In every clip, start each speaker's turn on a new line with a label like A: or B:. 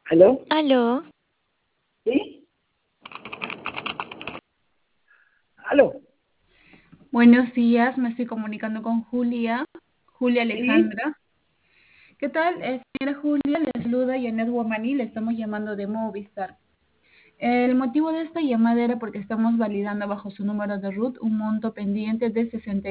A: ¿Aló?
B: Aló,
A: ¿Sí? ¿Aló?
C: Buenos días, me estoy comunicando con Julia
A: ¿Sí?
C: Alejandra. ¿Qué tal? Señora Julia, le saluda Janet Guamani, le estamos llamando de Movistar. El motivo de esta llamada era porque estamos validando bajo su número de RUT un monto pendiente de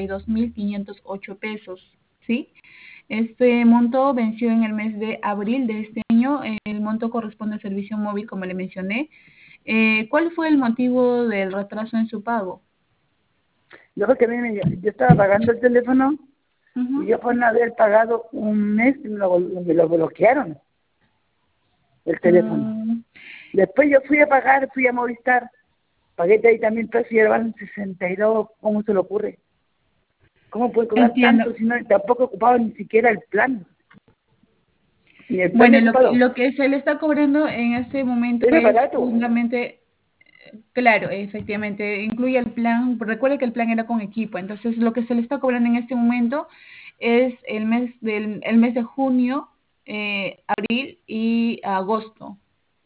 C: 62.508 pesos, ¿sí? Este monto venció en el mes de abril de este año, el monto corresponde al servicio móvil, como le mencioné. ¿Cuál fue el motivo del retraso en su pago?
A: Yo porque yo estaba pagando el teléfono y
C: Ujú.
A: yo por no haber pagado un mes me lo bloquearon el teléfono.
C: Mm,
A: Después yo fui a pagar, fui a Movistar, pagué 30.000 pesos y llevaban 62. ¿Cómo se le ocurre? ¿Cómo puede cobrar
C: Entiendo.
A: tanto si no tampoco he ocupado ni siquiera el plan? Ni el plan he
C: Bueno,
A: ocupado.
C: lo que se le está cobrando en este momento
A: Era
C: es
A: barato.
C: justamente, claro, efectivamente, incluye el plan. Recuerde que el plan era con equipo, entonces lo que se le está cobrando en este momento es el mes de junio, abril y agosto.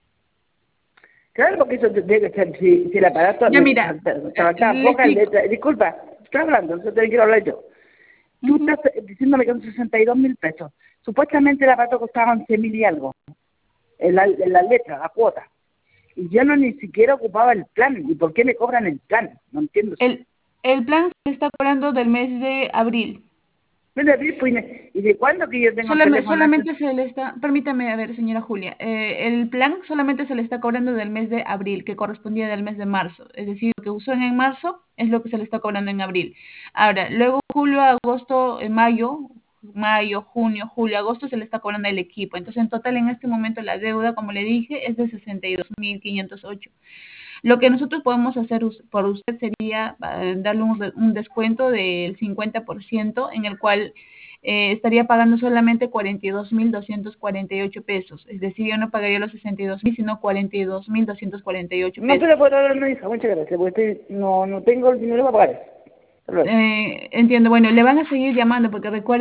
A: Claro, porque eso debe ser, si el aparato
C: Ya
A: me
C: mira,
A: faltaban
C: le
A: pocas
C: explico.
A: letras. Disculpa, estoy hablando, no te quiero hablar yo. Tú
C: Ujú.
A: estás diciéndome que son 62.000 pesos. Supuestamente el aparato costaba 11.000 y algo, en la letra, la cuota. Y yo no ni siquiera ocupaba el plan. ¿Y por qué me cobran el plan? No entiendo eso.
C: El, el plan se está cobrando del mes de abril.
A: Mira, pues, ¿y de cuándo que yo tengo el teléfono este?
C: Solamente se le está, permítame a ver, señora Julia, el plan solamente se le está cobrando del mes de abril, que correspondía del mes de marzo. Es decir, lo que usó en marzo es lo que se le está cobrando en abril. Ahora, luego julio, agosto, mayo, junio, julio, agosto se le está cobrando el equipo. Entonces, en total, en este momento, la deuda, como le dije, es de 62.508. Lo que nosotros podemos hacer por usted sería darle un descuento del 50%, en el cual estaría pagando solamente 42.248 pesos. Es decir, yo no pagaría los 62.000, sino 42.248
A: No se lo
C: pesos.
A: puedo dar a mi hija, muchas gracias, porque no tengo el dinero para pagar eso. Hasta luego.
C: Entiendo, bueno, le van a seguir llamando porque recuerda